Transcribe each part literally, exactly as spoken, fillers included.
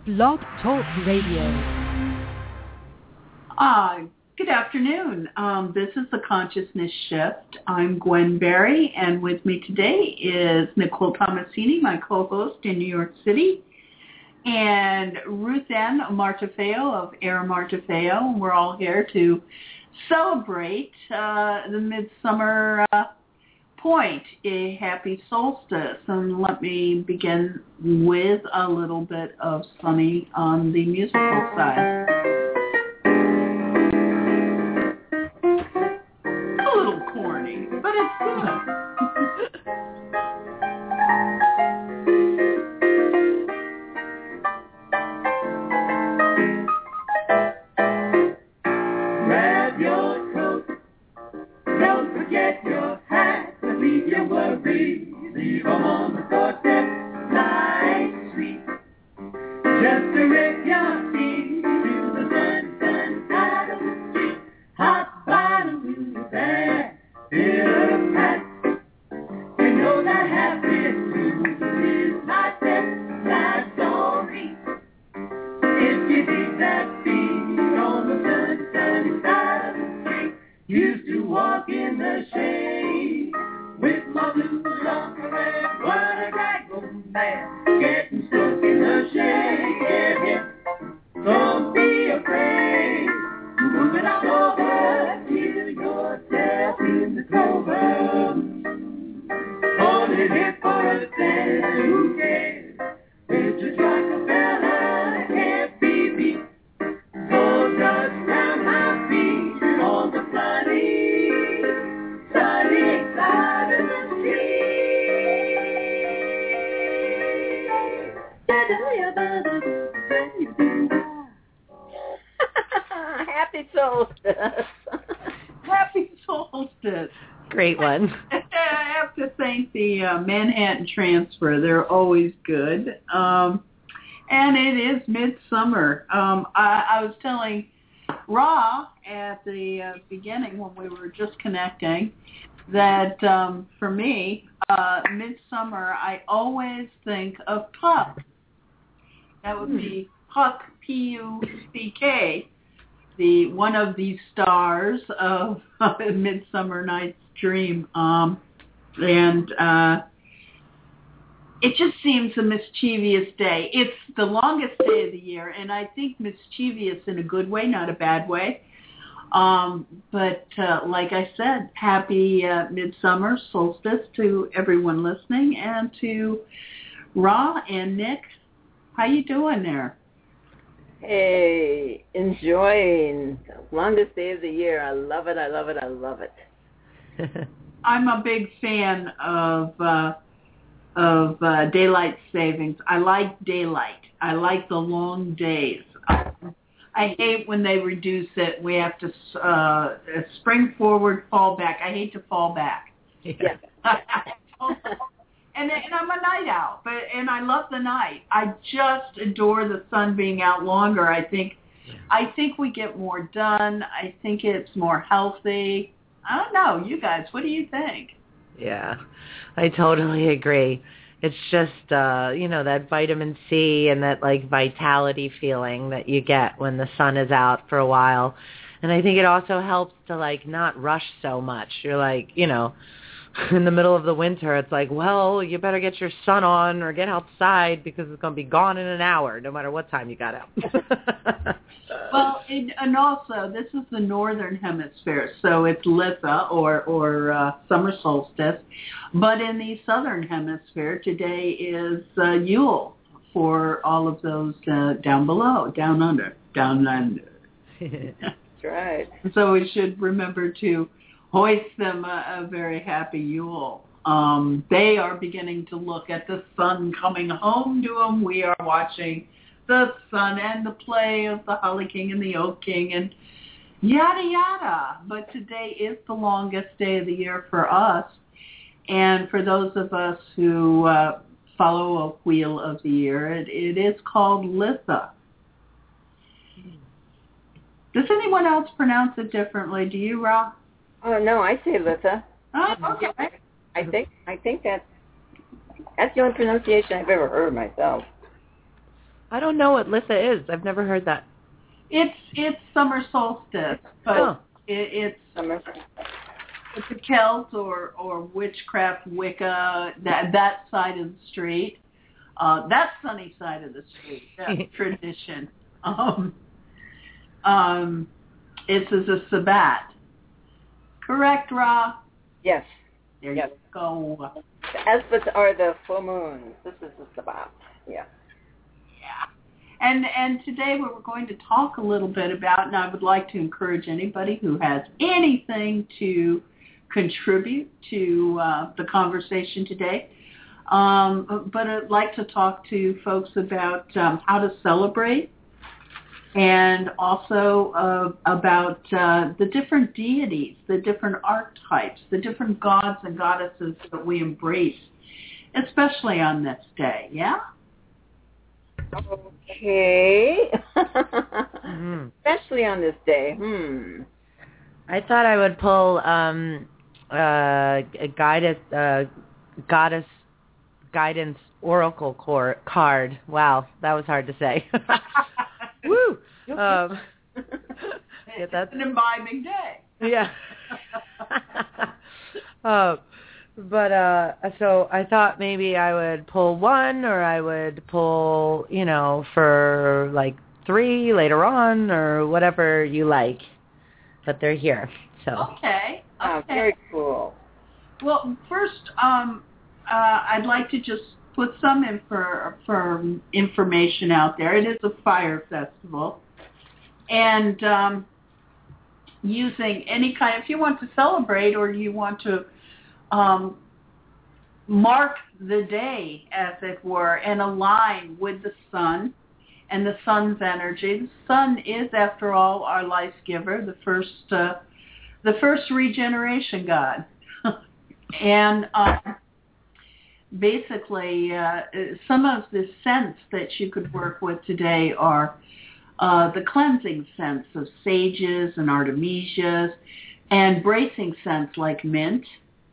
Blog Talk Radio. Uh, good afternoon. Um, this is The Consciousness Shift. I'm Gwen Berry, and with me today is Nicole Tomasini, my co-host in New York City, and Ruth Ann Martefeo of Air Martefeo. We're all here to celebrate uh, the midsummer uh, point, a happy solstice. And let me begin with a little bit of Sunny on the musical side. A little corny, but it's good. Grab your coat, don't forget your hat, and leave your worries, leave them on the doorstep, nice sweet. Just direct your feet to the sun, sun side of the street, hot bottom to the back, fill a pack. You know that happy blues is not that, that's all me. If you dig that beat on the sun, sunny side of the street, used to walk in the shade with my blues on the red. What a drag, oh man, getting stuck in the shade. Get him, don't be afraid. Move it on over, feel yourself in the clover. Hold it here for a second, who cares? It's just like a fella, can't be beat. So just round my feet on the sunny, sunny side of the street. Happy solstice. Happy solstice. Great one. I have to thank the uh, Manhattan Transfer. They're always good. Um, and it is midsummer. Um, I, I was telling Ra at the uh, beginning when we were just connecting that um, for me, uh, midsummer, I always think of Puck. That would be Puck, P U C K, the one of the stars of Midsummer Night's Dream. Um, and uh, it just seems a mischievous day. It's the longest day of the year, and I think mischievous in a good way, not a bad way. Um, but uh, like I said, happy uh, midsummer solstice to everyone listening, and to Ra and Nick. How you doing there? Hey, enjoying the longest day of the year. I love it, I love it, I love it. I'm a big fan of uh, of uh, daylight savings. I like daylight. I like the long days. I hate when they reduce it. We have to uh, spring forward, fall back. I hate to fall back. Yeah. And, and I'm a night owl, but and I love the night. I just adore the sun being out longer. I think, I think we get more done. I think it's more healthy. I don't know, you guys. What do you think? Yeah, I totally agree. It's just, uh, you know, that vitamin C and that, like, vitality feeling that you get when the sun is out for a while. And I think it also helps to, like, not rush so much. You're like, you know, in the middle of the winter, it's like, well, you better get your sun on or get outside because it's going to be gone in an hour, no matter what time you got out. Well, it, and also, this is the northern hemisphere, so it's Litha or, or uh, summer solstice. But in the southern hemisphere, today is uh, Yule for all of those uh, down below, down under, down under. That's right. So we should remember to hoist them a, a very happy Yule. Um, they are beginning to look at the sun coming home to them. We are watching the sun and the play of the Holly King and the Oak King and yada, yada. But today is the longest day of the year for us. And for those of us who uh, follow a wheel of the year, it, it is called Litha. Does anyone else pronounce it differently? Do you, Ra? Oh no, I say Litha. Oh, okay. I think I think that's that's the only pronunciation I've ever heard myself. I don't know what Litha is. I've never heard that. It's it's summer solstice, but Oh. it, it's Summer. it's a Celt or, or witchcraft Wicca, that that side of the street, uh, that sunny side of the street, that tradition. Um, um, it's as a Sabbat. Correct, Ra? Yes. There Yes. you go. The Esbats are the full moons. This is the Sabbath. Yeah. Yeah. And and today what we're going to talk a little bit about, and I would like to encourage anybody who has anything to contribute to uh, the conversation today, um, but I'd like to talk to folks about um, how to celebrate, and also uh, about uh, the different deities, the different archetypes, the different gods and goddesses that we embrace, especially on this day, yeah? Okay. Mm-hmm. Especially on this day. Hmm. I thought I would pull um, uh, a guidance, uh, goddess guidance oracle cor- card. Wow, that was hard to say. Woo! Um, yeah, that's It's an imbibing day. yeah. uh, but uh, so I thought maybe I would pull one, or I would pull, you know, for like three later on, or whatever you like. But they're here, so. Okay. Oh, Okay. very cool. Well, first, um, uh, I'd like to just put some infor- for information out there. It is a fire festival, and um, using any kind, if you want to celebrate or you want to um, mark the day, as it were, and align with the sun and the sun's energy. The sun is, after all, our life giver, the first, uh, the first regeneration god. And um, basically, uh, some of the scents that you could work with today are uh, the cleansing scents of sages and artemisias, and bracing scents like mint.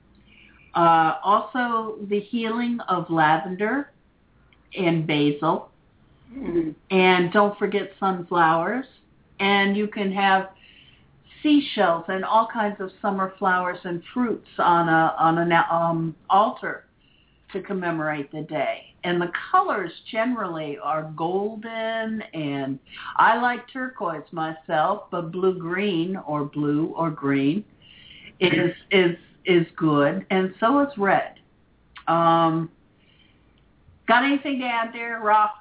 Uh, also, the healing of lavender and basil. Mm-hmm. And don't forget sunflowers. And you can have seashells and all kinds of summer flowers and fruits on a on an um, altar to commemorate the day. And the colors generally are golden, and I like turquoise myself, but blue-green or blue or green is is is good, and so is red. Um, got anything to add there, Rob?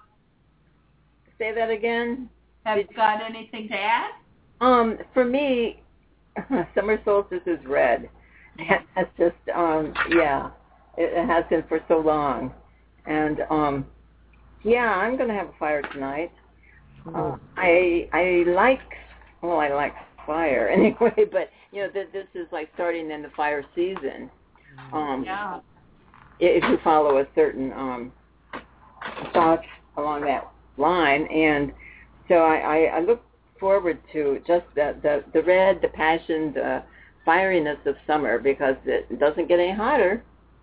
Say that again. Have you got anything to add? Um, for me, summer solstice is red. That's just, um, yeah, it, it has been for so long. And, um, yeah, I'm going to have a fire tonight. Uh, I I like, well, I like fire anyway, but, you know, th- this is like starting in the fire season. Um, Yeah. If you follow a certain um, thought along that line. And so I, I, I look forward to just the, the, the red, the passion, the fieriness of summer, because it doesn't get any hotter.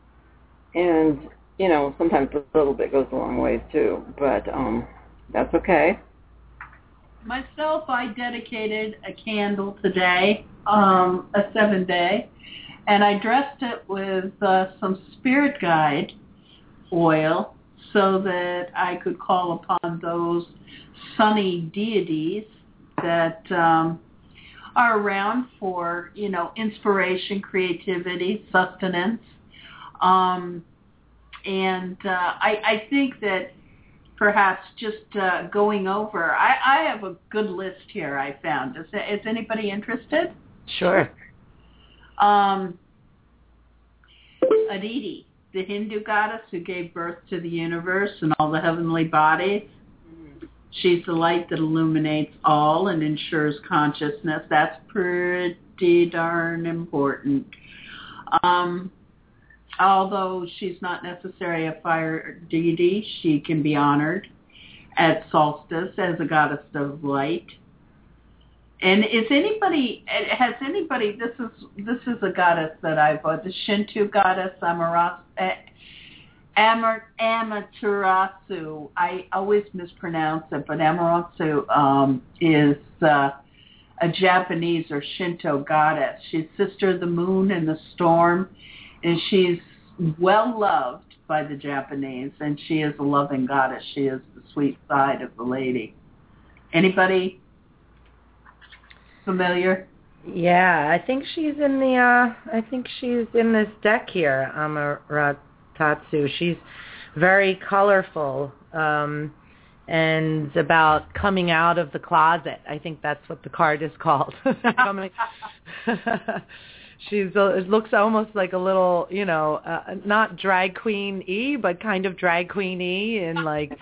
And, you know, sometimes a little bit goes a long way too, but um, that's okay. Myself, I dedicated a candle today, um, a seven-day, and I dressed it with uh, some spirit guide oil so that I could call upon those sunny deities that um, are around for, you know, inspiration, creativity, sustenance. Um, and uh, I, I think that perhaps just uh, going over, I, I have a good list here I found. Is, is anybody interested? Sure. Um, Aditi, the Hindu goddess who gave birth to the universe and all the heavenly bodies. She's the light that illuminates all and ensures consciousness. That's pretty darn important. Um, although she's not necessarily a fire deity, she can be honored at solstice as a goddess of light. And is anybody, has anybody, this is this is a goddess that I've, uh, the Shinto goddess, Amaterasu, Amar, Amaterasu. I always mispronounce it, but Amaterasu um, is uh, a Japanese or Shinto goddess. She's sister of the moon and the storm, and she's well loved by the Japanese, and she is a loving goddess. She is the sweet side of the lady. Anybody familiar? Yeah, I think she's in the. Uh, I think she's in this deck here, Amaterasu. She's very colorful, um, and about coming out of the closet. I think that's what the card is called. Coming. She's. A, it looks almost like a little, you know, uh, not drag queen-y, but kind of drag queen-y, and like.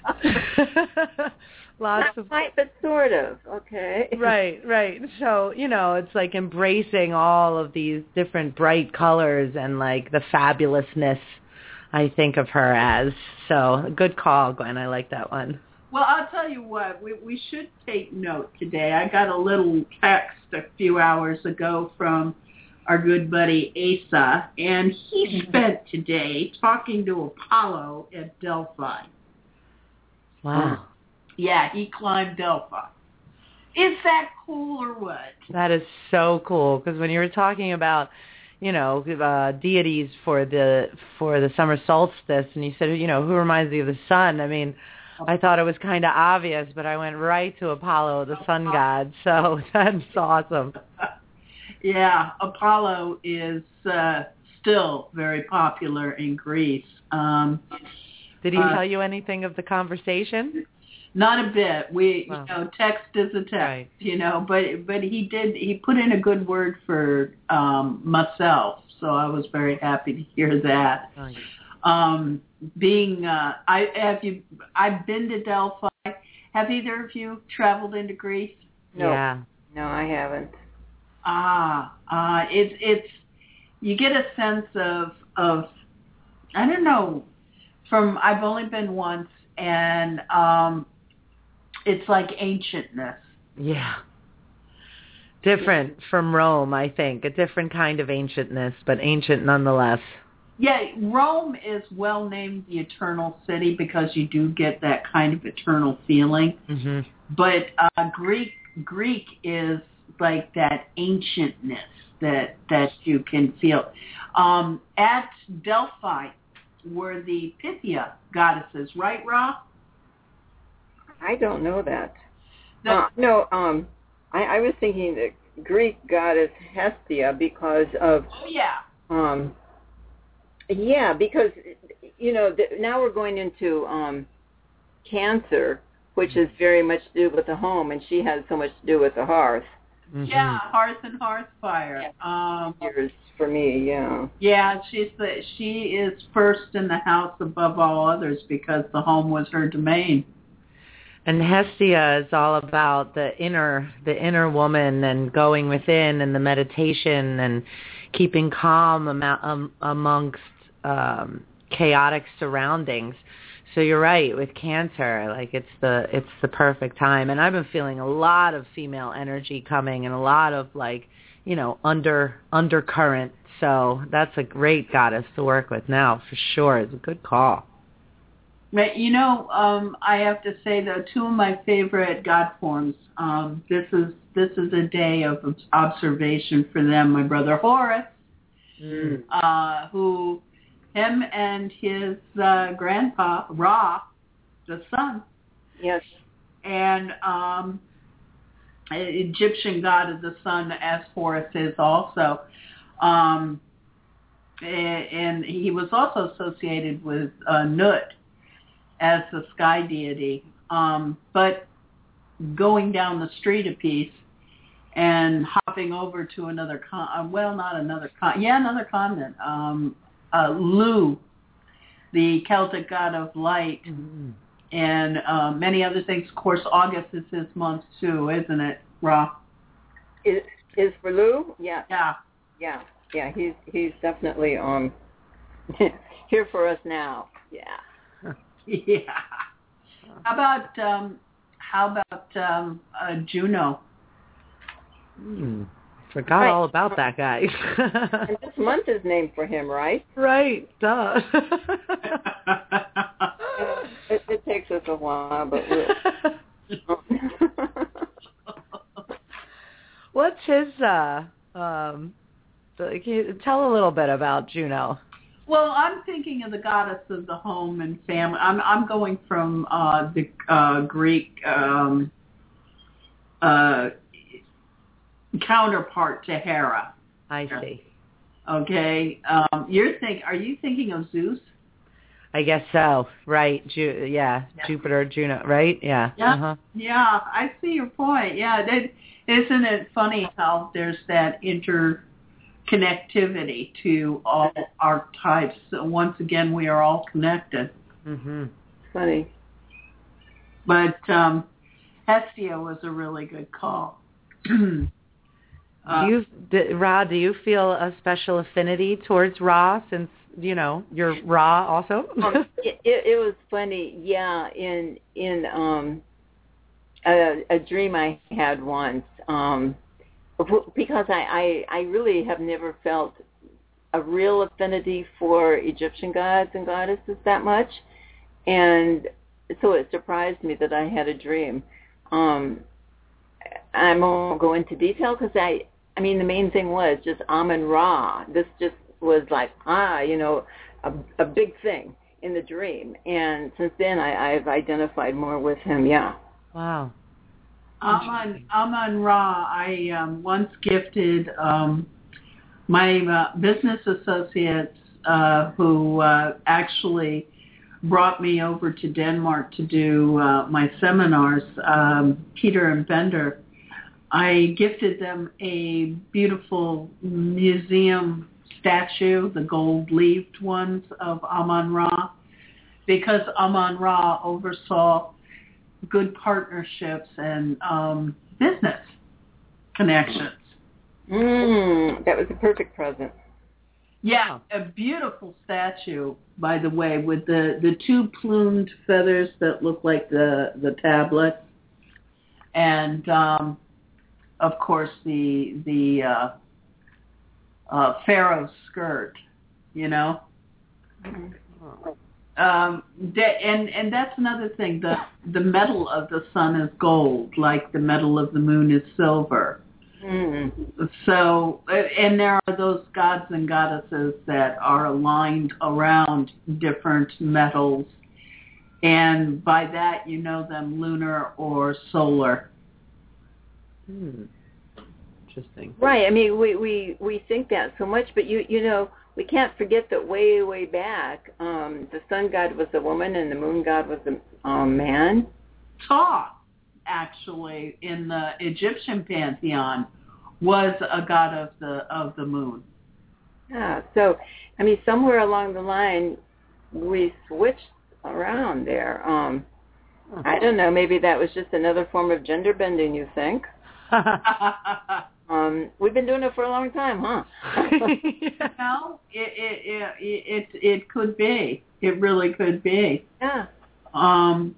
Lots Not of quite, but sort of. Okay. Right, right. So, you know, it's like embracing all of these different bright colors and like the fabulousness I think of her as. So, good call, Gwen. I like that one. Well, I'll tell you what, we, we should take note today. I got a little text a few hours ago from our good buddy Asa, and he spent today talking to Apollo at Delphi. Wow. Yeah, he climbed Delphi. Is that cool or what? That is so cool, because when you were talking about, you know, uh, deities for the for the summer solstice, and you said, you know, who reminds you of the sun? I mean, I thought it was kind of obvious, but I went right to Apollo, the sun god. So that's awesome. Yeah, Apollo is uh, still very popular in Greece. Um, Did he uh, tell you anything of the conversation? Not a bit. We, Wow. you know, text is a text, Right. you know, but but he did, he put in a good word for um, myself, so I was very happy to hear that. Nice. Um, being, uh, I have you, I've been to Delphi. Have either of you traveled into Greece? No. Yeah. No, I haven't. Ah, uh, it's it's you get a sense of of I don't know. From I've only been once, and um, it's like ancientness. Yeah. Different from Rome, I think. A different kind of ancientness, but ancient nonetheless. Yeah, Rome is well named the Eternal City because you do get that kind of eternal feeling. Mm-hmm. But uh, Greek Greek is like that ancientness that that you can feel. Um, at Delphi were the Pythia goddesses, right, Ra? I don't know that. The, Uh, no, um, I, I was thinking the Greek goddess Hestia because of, oh yeah. um, yeah, because, you know, the, now we're going into um, Cancer, which is very much to do with the home, and she has so much to do with the hearth. Mm-hmm. Yeah, Hearth and Hearth Fire. Um, Years for me, yeah. yeah, she's the she is first in the house above all others because the home was her domain. And Hestia is all about the inner, the inner woman and going within and the meditation and keeping calm am- um, amongst um, chaotic surroundings. So you're right with Cancer, like it's the it's the perfect time. And I've been feeling a lot of female energy coming and a lot of like, you know, under undercurrent. So that's a great goddess to work with now for sure. It's a good call. But, you know, um, I have to say though, two of my favorite god forms. Um, this is this is a day of observation for them. My brother Horus, Mm. uh, who him and his uh, grandpa Ra, the sun, Yes. and um, Egyptian god of the sun, as Horus is also. Um, and he was also associated with uh, Nut as the sky deity. Um, but going down the street a piece and hopping over to another con, well, not another con, yeah, another continent. Um, uh, Lu, the Celtic god of light, Mm-hmm. and uh, many other things. Of course, August is his month too, isn't it, Ra? Is is for Lou? Yeah. Yeah. Yeah. Yeah. He's he's definitely um here for us now. Yeah. Yeah. How about um, how about um, uh, Juno? Mm. Forgot Right. all about that guy. And this month is named for him, right? Right, duh. it, it takes us a while, but we'll... What's his, uh, um, can you tell a little bit about Juno? Well, I'm thinking of the goddess of the home and family. I'm I'm going from uh, the uh, Greek um, uh, counterpart to Hera. I see. Okay, um, you're think. Are you thinking of Zeus? I guess so. Right. Ju- yeah. Yeah. Jupiter, Juno. Right. Yeah. Yeah. Uh-huh. Yeah, I see your point. Yeah, that, isn't it funny how there's that interconnectivity to all archetypes? So once again, we are all connected. Mhm. Funny. But um, Hestia was a really good call. uh, Do you, d- Ra, do you feel a special affinity towards Ra since, you know, you're Ra also? um, it, it, it was funny, yeah. In in um, a, a dream I had once, um, because I, I I really have never felt a real affinity for Egyptian gods and goddesses that much, and so it surprised me that I had a dream. Um, I won't go into detail because I I mean the main thing was just Amun-Ra. This just was like, ah, you know, a, a big thing in the dream. And since then, I, I've identified more with him, yeah. Wow. Amun, Amun-Ra, I um, once gifted um, my uh, business associates uh, who uh, actually brought me over to Denmark to do uh, my seminars, um, Peter and Bender. I gifted them a beautiful museum statue, the gold-leafed ones of Amun-Ra, because Amun-Ra oversaw good partnerships and um, business connections. Mm, that was a perfect present. Yeah, a beautiful statue, by the way, with the, the two plumed feathers that look like the, the tablets, and um, of course the the uh, uh, pharaoh's skirt, you know. Um, that, and and that's another thing. The the metal of the sun is gold, like the metal of the moon is silver. Mm. So, and there are those gods and goddesses that are aligned around different metals, and by that you know them lunar or solar. Hmm. Interesting. Right. I mean, we, we, we think that so much, but you you know, we can't forget that way, way back, um, the sun god was a woman and the moon god was a um, man. Thoth, actually, in the Egyptian pantheon, was a god of the of the moon. Yeah. So, I mean, somewhere along the line, we switched around there. Um, I don't know. Maybe that was just another form of gender bending. You think? Um, we've been doing it for a long time, huh? No, it it, it it it could be. It really could be. Yeah. Um.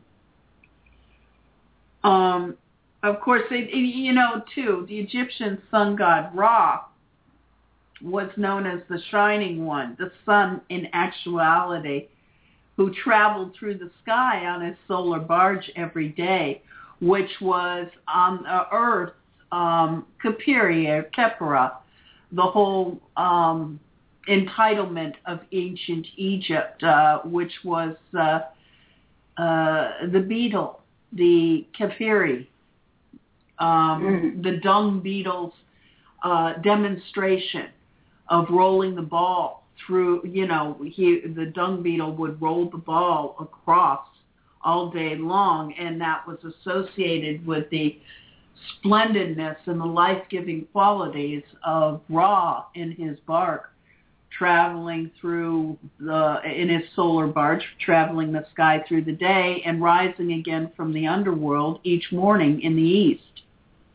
Um. Of course, it, it, you know, too, the Egyptian sun god Ra was known as the Shining One, the sun in actuality, who traveled through the sky on his solar barge every day, which was on uh, Earth. Um, Khepri or Khepra, the whole um, entitlement of ancient Egypt, uh, which was uh, uh, the beetle, the Khepri, um, mm. the dung beetle's uh, demonstration of rolling the ball through, you know, he, the dung beetle would roll the ball across all day long, and that was associated with the splendidness and the life-giving qualities of Ra in his bark, traveling through the, in his solar barge, traveling the sky through the day and rising again from the underworld each morning in the east.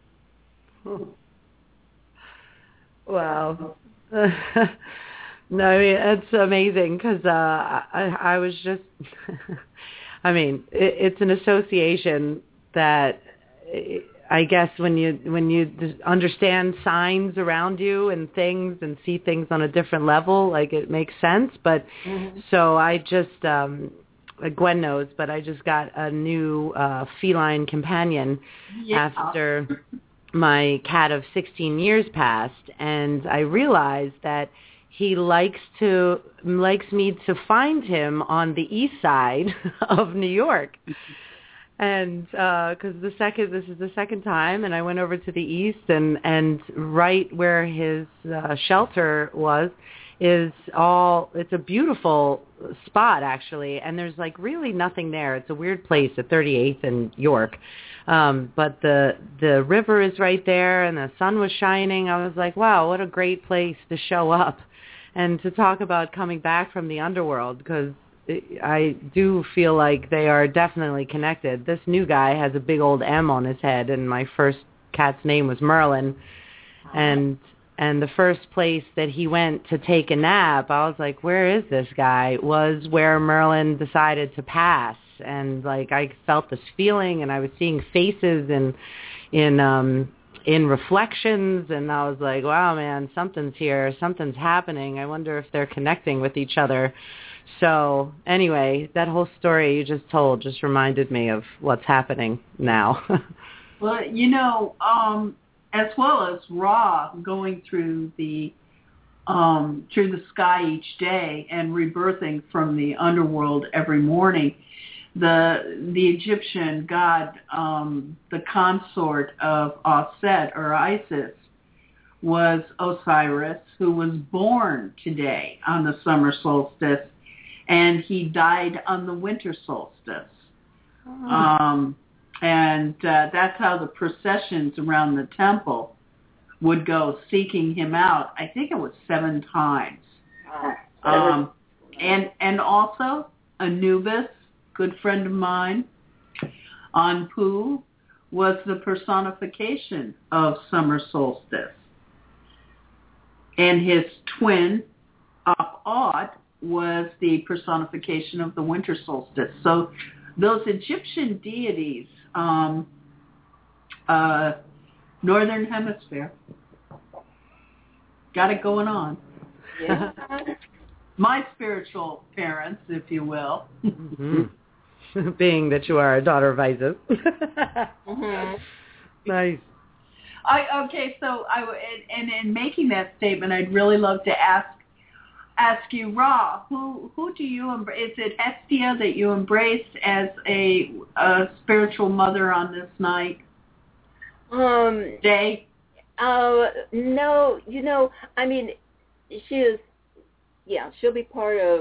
Wow. No, I mean, it's amazing because uh, I, I was just, I mean, it, it's an association that I guess when you when you understand signs around you and things and see things on a different level, like it makes sense. But mm-hmm. so I just, um, Gwen knows, but I just got a new uh, feline companion yeah. after my cat of sixteen years passed, and I realized that he likes to likes me to find him on the east side of New York. And because uh, the second, this is the second time, and I went over to the east, and, and right where his uh, shelter was is all, it's a beautiful spot, actually, and there's, like, really nothing there. It's a weird place at thirty-eighth and York. Um, but the the river is right there, and the sun was shining. I was like, wow, what a great place to show up and to talk about coming back from the underworld, because I do feel like they are definitely connected. This new guy has a big old M on his head, and my first cat's name was Merlin. And and the first place that he went to take a nap, I was like, where is this guy? Was where Merlin decided to pass. And like I felt this feeling, and I was seeing faces and in um in reflections, and I was like, wow, man, something's here, something's happening. I wonder if they're connecting with each other. So anyway, that whole story you just told just reminded me of what's happening now. Well, you know, um, as well as Ra going through the um, through the sky each day and rebirthing from the underworld every morning, the the Egyptian god, um, the consort of Aset or Isis, was Osiris, who was born today on the summer solstice. And he died on the winter solstice. Oh. Um, and uh, that's how the processions around the temple would go, seeking him out. I think it was seven times. Oh. Um, and and also Anubis, good friend of mine, Anpu, was the personification of summer solstice. And his twin, Ap-Ad, was the personification of the winter solstice. So those Egyptian deities, um, uh, Northern Hemisphere, got it going on. Yeah. My spiritual parents, if you will. Mm-hmm. Being that you are a daughter of Isis. Mm-hmm. Nice. I, okay, so I, and in making that statement, I'd really love to ask ask you, Ra, who who do you embrace? Is it Hestia that you embraced as a, a spiritual mother on this night? Um, day? Uh, no, you know, I mean, she is, yeah, she'll be part of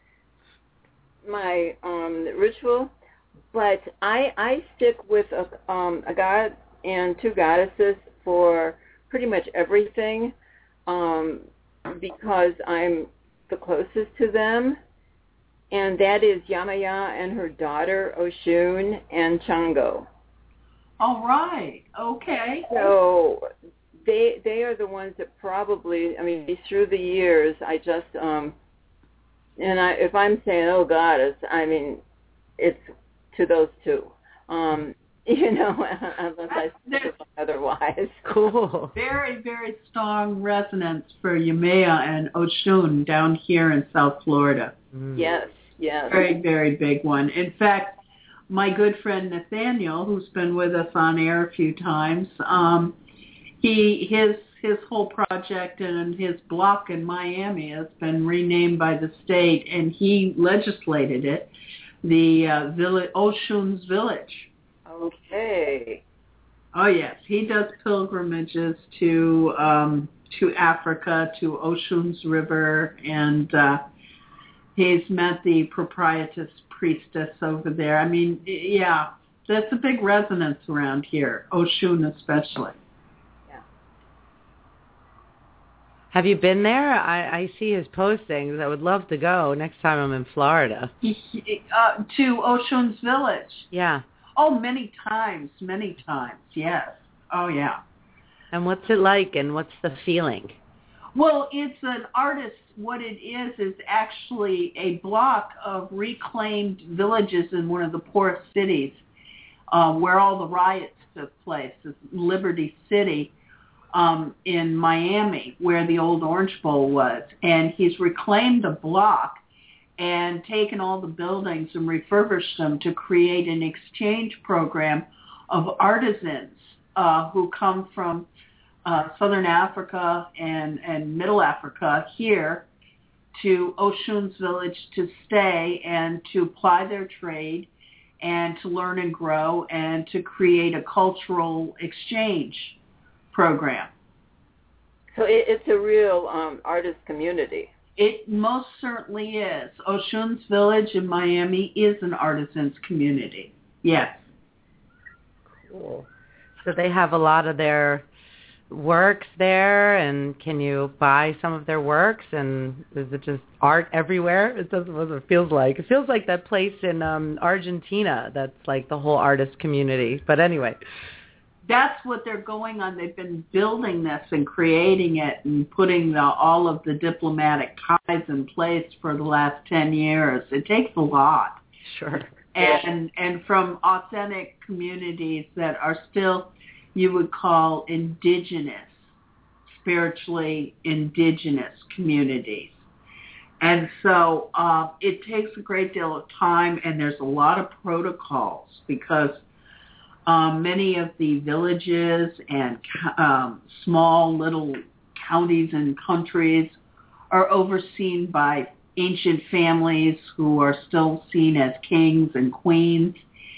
my um, ritual, but I I stick with a, um, a god and two goddesses for pretty much everything, um, because I'm the closest to them, and that is Yamaya and her daughter Oshun and Chango. All right. Okay. So they they are the ones that probably, I mean, through the years, I just um, and I if I'm saying, oh goddess, I mean, it's to those two. Um, You know, unless I speak otherwise. Cool. Very, very strong resonance for Yamaya and Oshun down here in South Florida. Mm. Yes, yes. Very, very big one. In fact, my good friend Nathaniel, who's been with us on air a few times, um, he his his whole project and his block in Miami has been renamed by the state, and he legislated it, the uh, village, Oshun's Village. Okay. Oh yes, he does pilgrimages to um, to Africa, to Oshun's River, and uh, he's met the proprietress priestess over there. I mean, yeah, that's a big resonance around here, Oshun especially. Yeah. Have you been there? I, I see his postings. I would love to go next time I'm in Florida. Uh, to Oshun's Village. Yeah. Oh, many times, many times, yes. Oh, yeah. And what's it like, and what's the feeling? Well, it's an artist. What it is is actually a block of reclaimed villages in one of the poorest cities, um, where all the riots took place, is Liberty City um, in Miami, where the old Orange Bowl was. And he's reclaimed the block and taken all the buildings and refurbished them to create an exchange program of artisans uh, who come from uh, Southern Africa and, and Middle Africa here to Oshun's Village to stay and to apply their trade and to learn and grow and to create a cultural exchange program. So it, it's a real um, artist community. It most certainly is. Oshun's Village in Miami is an artisans community. Yes. Cool. So they have a lot of their works there, and can you buy some of their works? And is it just art everywhere? It doesn't what it feels like. It feels like that place in um, Argentina that's like the whole artist community. But anyway. That's what they're going on. They've been building this and creating it and putting the, all of the diplomatic ties in place for the last ten years. It takes a lot. Sure. And and from authentic communities that are still, you would call indigenous, spiritually indigenous communities. And so uh, it takes a great deal of time, and there's a lot of protocols because Um, many of the villages and um, small little counties and countries are overseen by ancient families who are still seen as kings and queens.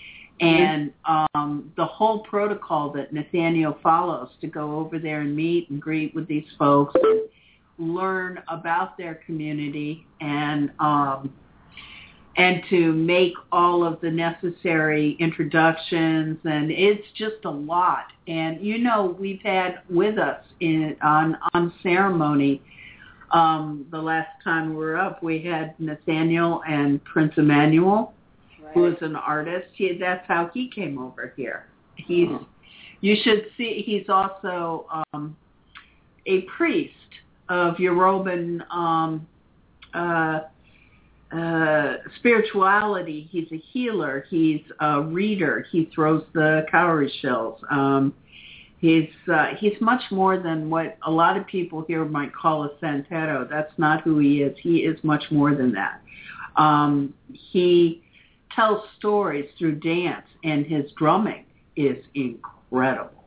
And um, the whole protocol that Nathaniel follows to go over there and meet and greet with these folks and learn about their community and um, and to make all of the necessary introductions, and it's just a lot. And, you know, we've had with us in, on, on ceremony, um, the last time we were up, we had Nathaniel and Prince Emmanuel, right, who is an artist. He, that's how he came over here. He's, oh. You should see, he's also um, a priest of Yoruban um, uh Uh, spirituality. He's a healer. He's a reader. He throws the cowrie shells. Um, he's uh, he's much more than what a lot of people here might call a santero. That's not who he is. He is much more than that. Um, he tells stories through dance, and his drumming is incredible.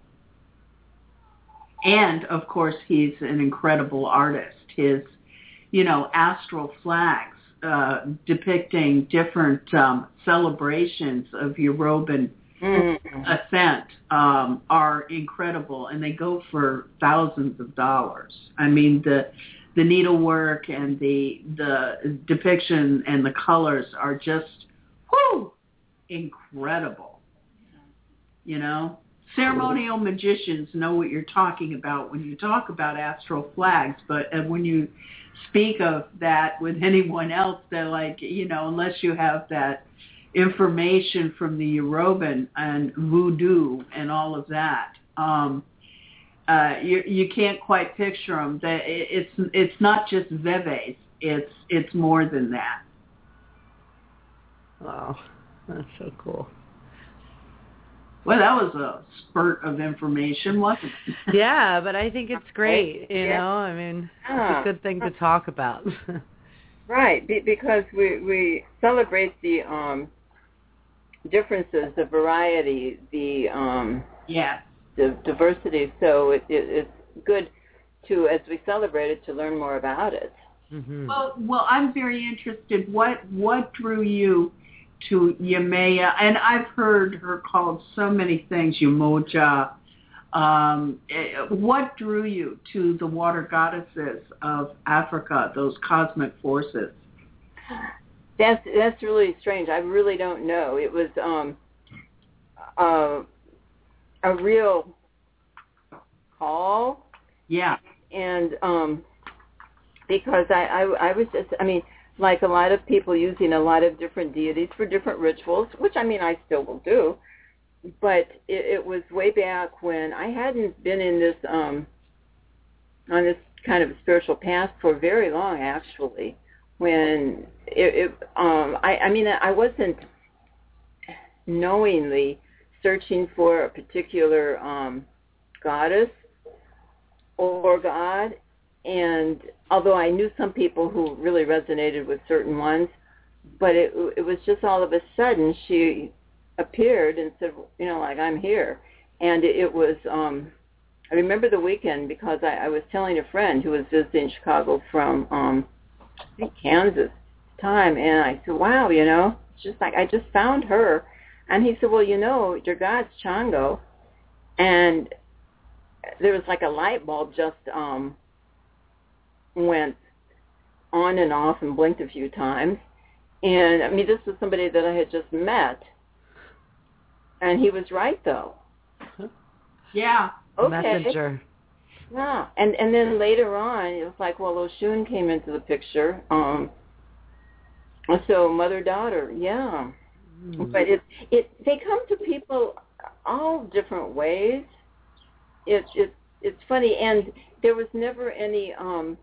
And, of course, he's an incredible artist. His, you know, astral flags, Uh, depicting different um, celebrations of Yoruban mm-hmm. ascent um, are incredible, and they go for thousands of dollars. I mean, the the needlework and the the depiction and the colors are just, whoo, incredible. You know, ceremonial magicians know what you're talking about when you talk about astral flags, but uh, when you speak of that with anyone else, they're like, you know, unless you have that information from the Yoruban and voodoo and all of that, um, uh, you, you can't quite picture them. That it's it's not just veves. It's it's more than that. Wow, that's so cool. Well, that was a spurt of information, wasn't it? Yeah, but I think it's great, you yeah. know. I mean, yeah. It's a good thing to talk about. Right, be, because we we celebrate the um, differences, the variety, the um, yeah, the diversity. So it, it, it's good to, as we celebrate it, to learn more about it. Mm-hmm. Well, well, I'm very interested. What what drew you to Yemaya? And I've heard her called so many things, Umoja. Um, what drew you to the water goddesses of Africa, those cosmic forces? That's that's really strange. I really don't know. It was um, uh, a real call. Yeah. And um, because I, I, I was just, I mean, like a lot of people using a lot of different deities for different rituals, which, I mean, I still will do. But it, it was way back when I hadn't been in this, um, on this kind of spiritual path for very long, actually. When it, it um, I, I mean, I wasn't knowingly searching for a particular um, goddess or god. And although I knew some people who really resonated with certain ones, but it, it was just all of a sudden she appeared and said, you know, like, I'm here. And it, it was, um, I remember the weekend because I, I was telling a friend who was visiting Chicago from, um, I think, Kansas time, and I said, wow, you know, it's just like, I just found her. And he said, well, you know, your god's Chango. And there was like a light bulb just um, went on and off and blinked a few times. And, I mean, this was somebody that I had just met. And he was right, though. Yeah. Okay. Messenger. Yeah. And and then later on, it was like, well, Oshun came into the picture. Um, so mother-daughter, yeah. Mm. But it, it they come to people all different ways. It, it, it's funny. And there was never any... Um,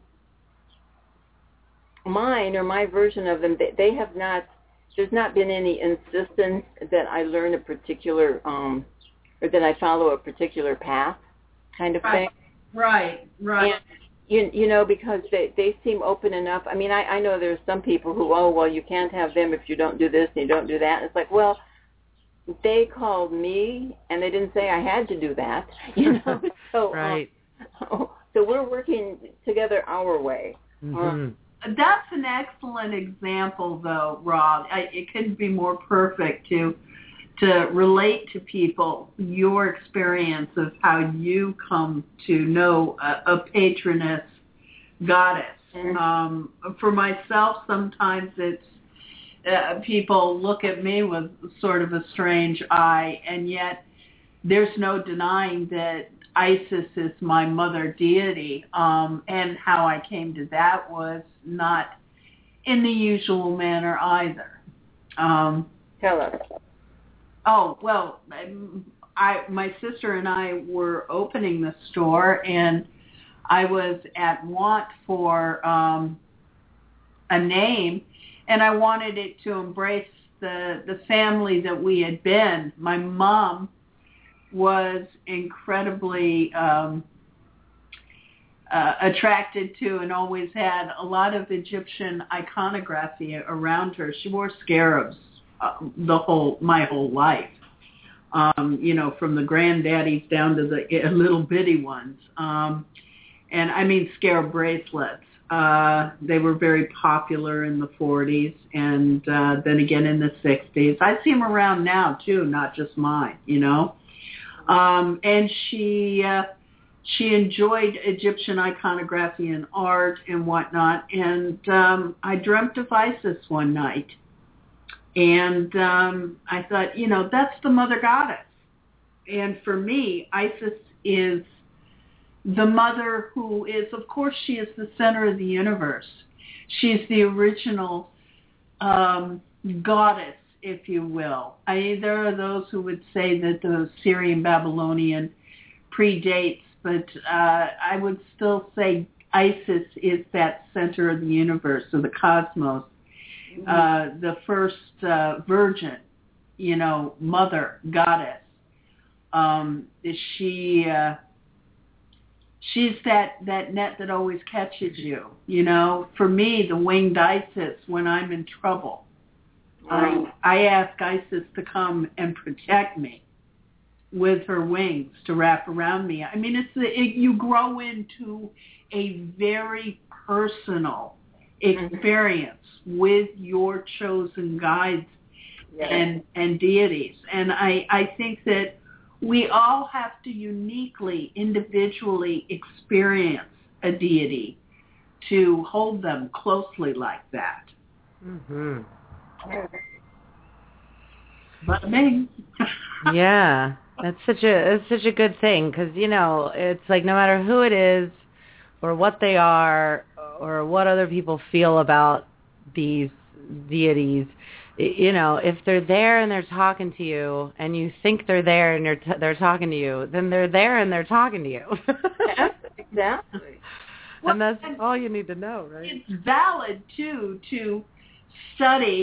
mine or my version of them, they, they have not, there's not been any insistence that I learn a particular, um, or that I follow a particular path kind of right. thing. Right, right. And, you, you know, because they, they seem open enough. I mean, I, I know there's some people who, oh, well, you can't have them if you don't do this and you don't do that. And it's like, well, they called me and they didn't say I had to do that, you know. So, right. Um, so we're working together our way. Mm-hmm. Um, That's an excellent example, though, Rob. I, it couldn't be more perfect to to relate to people your experience of how you come to know a, a patroness goddess. Mm-hmm. Um, for myself, sometimes it's uh, people look at me with sort of a strange eye, and yet there's no denying that Isis is my mother deity, um, and how I came to that was not in the usual manner either. Um, Tell us. Oh, well, I, my sister and I were opening the store, and I was at want for um, a name, and I wanted it to embrace the, the family that we had been. My mom was incredibly um, uh, attracted to and always had a lot of Egyptian iconography around her. She wore scarabs uh, the whole my whole life, um, you know, from the granddaddies down to the uh, little bitty ones. Um, and I mean scarab bracelets. Uh, they were very popular in the forties and uh, then again in the sixties. I see them around now, too, not just mine, you know. Um, and she uh, she enjoyed Egyptian iconography and art and whatnot. And um, I dreamt of Isis one night. And um, I thought, you know, that's the mother goddess. And for me, Isis is the mother who is, of course, she is the center of the universe. She's the original um, goddess, if you will. I mean, there are those who would say that the Syrian Babylonian predates, but uh, I would still say Isis is that center of the universe, of the cosmos, mm-hmm. uh, the first uh, virgin, you know, mother, goddess. Um, she uh, she's that, that net that always catches you, you know. For me, the winged Isis, when I'm in trouble, Um, I ask Isis to come and protect me with her wings to wrap around me. I mean, it's a, it, you grow into a very personal experience with your chosen guides yeah. and and deities. And I, I think that we all have to uniquely, individually experience a deity to hold them closely like that. Mm-hmm. But me. Yeah, that's such a it's such a good thing because you know it's like no matter who it is, or what they are, or what other people feel about these deities, you know, if they're there and they're talking to you, and you think they're there and they're t- they're talking to you, then they're there and they're talking to you. Yeah, exactly. And that's all you need to know, right? It's valid too to study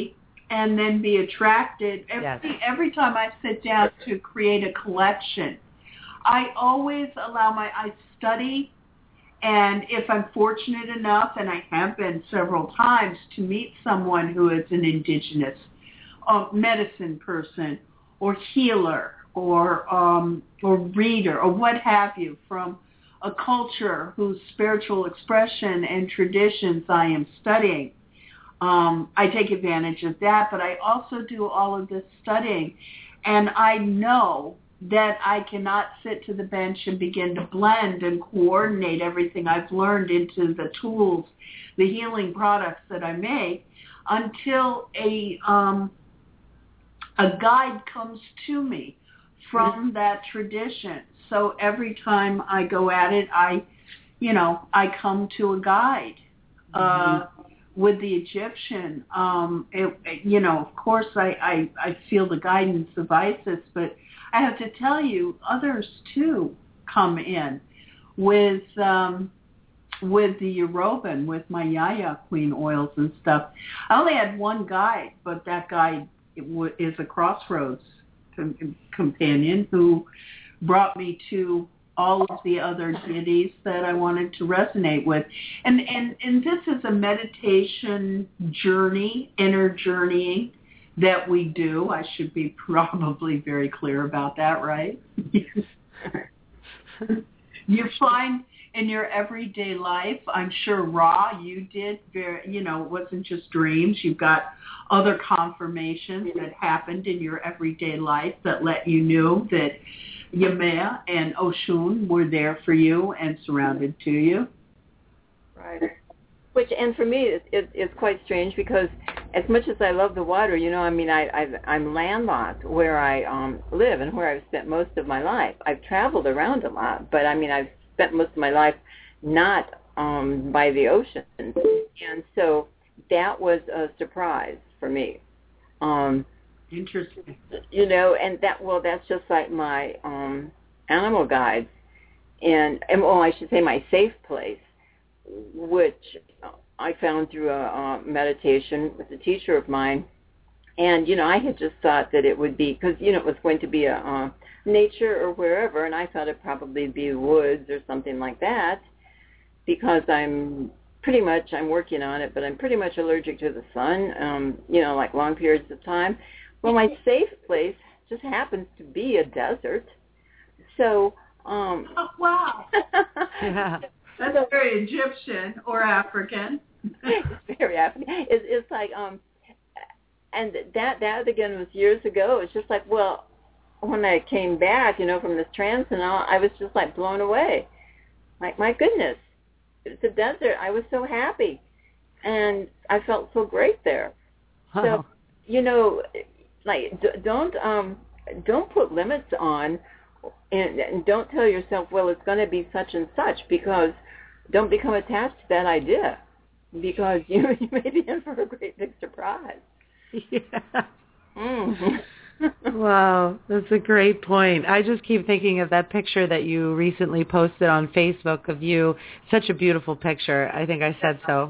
and then be attracted. Every, Yes. every time I sit down to create a collection, I always allow my, I study, and if I'm fortunate enough, and I have been several times, to meet someone who is an indigenous uh, medicine person or healer or um, or reader or what have you from a culture whose spiritual expression and traditions I am studying. Um, I take advantage of that, but I also do all of this studying, and I know that I cannot sit to the bench and begin to blend and coordinate everything I've learned into the tools, the healing products that I make, until a um, a guide comes to me from that tradition. So every time I go at it, I, you know, I come to a guide. Uh, mm-hmm. With the Egyptian, um, it, it, you know, of course, I, I, I feel the guidance of Isis, but I have to tell you, others too come in with um, with the Yoruban, with my Yaya Queen oils and stuff. I only had one guide, but that guide is a Crossroads com- companion who brought me to all of the other deities that I wanted to resonate with. And, and, and this is a meditation journey, inner journeying that we do. I should be probably very clear about that, right? You find in your everyday life, I'm sure, Ra, you did, very, you know, it wasn't just dreams. You've got other confirmations that happened in your everyday life that let you know that Yamea and Oshun were there for you and surrounded to you. Right. Which, and for me, it, it, it's quite strange because as much as I love the water, you know, I mean, I, I've, I'm landlocked where I um, live and where I've spent most of my life. I've traveled around a lot, but I mean, I've spent most of my life not um, by the ocean. And so that was a surprise for me. Um, Interesting. You know, and that, well, that's just like my um, animal guides, and, and, well, I should say my safe place, which I found through a, a meditation with a teacher of mine. And, you know, I had just thought that it would be, because, you know, it was going to be a uh, nature or wherever, and I thought it'd probably be woods or something like that, because I'm pretty much, I'm working on it, but I'm pretty much allergic to the sun, um, you know, like long periods of time. Well, my safe place just happens to be a desert. So, um... Oh, wow. Yeah. That's very Egyptian or African. It's very African. It's, it's like, um, and that, that again was years ago. It's just like, well, when I came back, you know, from this trance and all, I was just like blown away. Like, my goodness, it's a desert. I was so happy. And I felt so great there. Wow. So, you know, like, don't um, don't put limits on, and, and don't tell yourself, well, it's going to be such and such, because don't become attached to that idea, because you, you may be in for a great big surprise. Yeah. Mm-hmm. Wow, that's a great point. I just keep thinking of that picture that you recently posted on Facebook of you. Such a beautiful picture. I think I said so.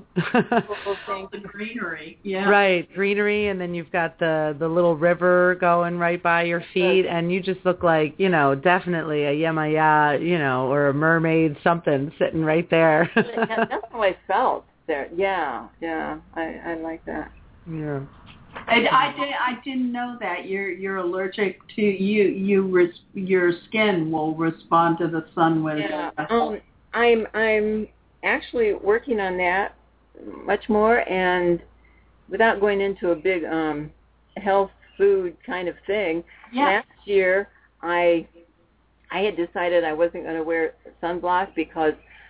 The greenery, yeah. Right, greenery, and then you've got the, the little river going right by your feet, and you just look like, you know, definitely a Yemaya, you know, or a mermaid, something sitting right there. That's how I felt there. Yeah, yeah, I, I like that. Yeah. And I did. I didn't know that you're you're allergic to you. You res, your skin will respond to the sun with. Yeah. Um, I'm I'm actually working on that much more, and without going into a big um, health food kind of thing. Yeah. Last year, I I had decided I wasn't going to wear sunblock because,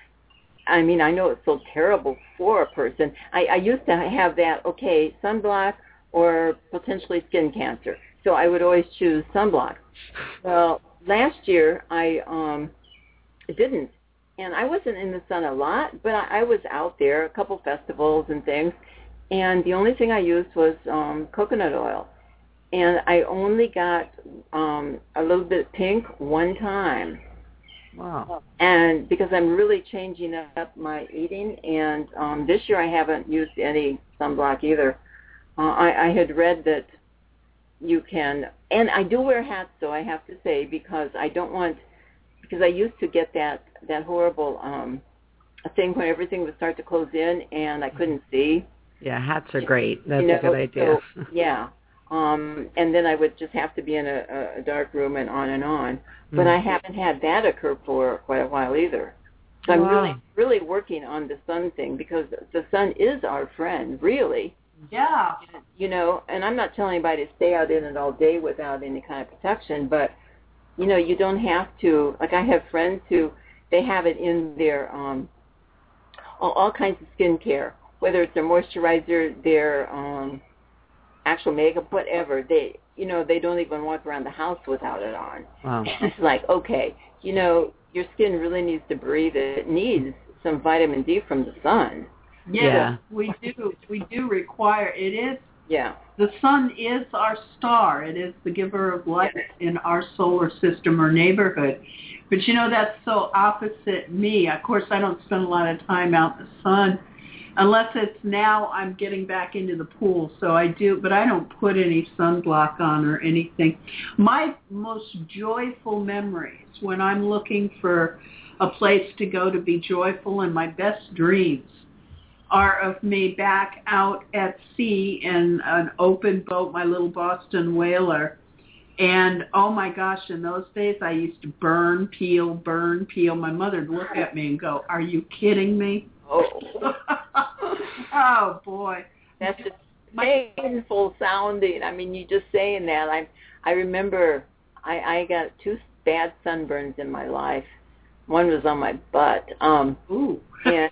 I mean, I know it's so terrible for a person. I, I used to have that. Okay, sunblock or potentially skin cancer. So I would always choose sunblock. Well, last year I um, didn't. And I wasn't in the sun a lot, but I, I was out there, a couple festivals and things. And the only thing I used was um, coconut oil. And I only got um, a little bit pink one time. Wow. And because I'm really changing up my eating. And um, this year I haven't used any sunblock either. uh, I, I had read that you can, and I do wear hats, though, I have to say, because I don't want, because I used to get that, that horrible um, thing when everything would start to close in and I couldn't see. Yeah, hats are great. That's you know, a good idea. So, yeah. Um, and then I would just have to be in a, a dark room and on and on. But mm. I haven't had that occur for quite a while either. So I'm wow. really, really working on the sun thing because the sun is our friend, really. Yeah. You know, and I'm not telling anybody to stay out in it all day without any kind of protection, but, you know, you don't have to. Like I have friends who, they have it in their, um, all, all kinds of skincare, whether it's their moisturizer, their um, actual makeup, whatever. They, you know, they don't even walk around the house without it on. Wow. It's like, okay, you know, your skin really needs to breathe. It needs some vitamin D from the sun. Yes, yeah, we do. We do require it. Is yeah. The sun is our star. It is the giver of light yes. in our solar system or neighborhood. But you know, that's so opposite me. Of course, I don't spend a lot of time out in the sun, unless it's now I'm getting back into the pool. So I do, but I don't put any sunblock on or anything. My most joyful memories when I'm looking for a place to go to be joyful, and my best dreams are of me back out at sea in an open boat, my little Boston whaler. And, oh, my gosh, in those days I used to burn, peel, burn, peel. My mother would look at me and go, are you kidding me? Oh, oh boy. That's just painful sounding. I mean, you just saying that. I I remember I, I got two bad sunburns in my life. One was on my butt. Um, Ooh. And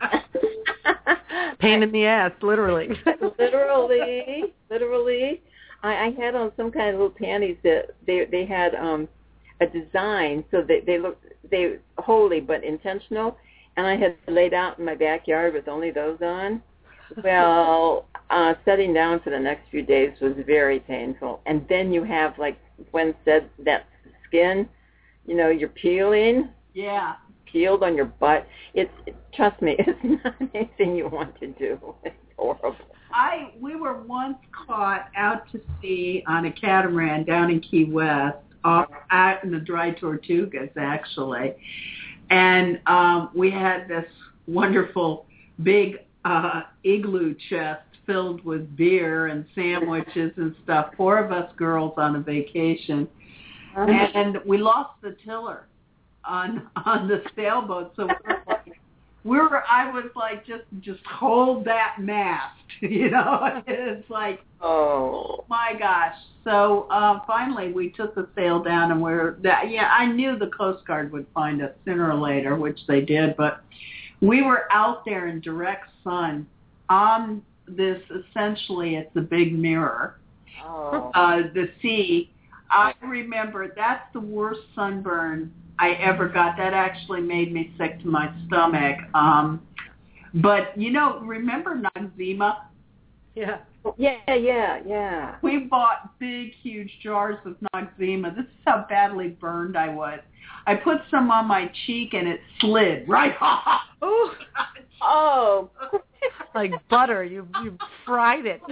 pain in the ass, literally. literally, literally. I, I had on some kind of little panties that they they had um, a design, so they they looked they holy but intentional, and I had laid out in my backyard with only those on. Well, uh, setting down for the next few days was very painful, and then you have, like Gwen said, that skin, you know, you're peeling. Yeah. Peeled on your butt. It's trust me, it's not anything you want to do. It's horrible. I we were once caught out to sea on a catamaran down in Key West, off out in the Dry Tortugas actually, and um, we had this wonderful big uh, igloo chest filled with beer and sandwiches and stuff. Four of us girls on a vacation, uh-huh. and we lost the tiller on on the sailboat, so we're like, we were I was like just just hold that mast, you know. It's like, oh my gosh. So uh finally we took the sail down, and we're that yeah I knew the Coast Guard would find us sooner or later, which they did, but we were out there in direct sun on this, essentially it's a big mirror, oh. uh the sea. I remember that's the worst sunburn I ever got. That actually made me sick to my stomach. Um, but, you know, remember Noxzema? Yeah. Yeah, yeah, yeah. We bought big, huge jars of Noxzema. This is how badly burned I was. I put some on my cheek, and it slid right off. Ooh. Oh. Like butter. You, you fried it.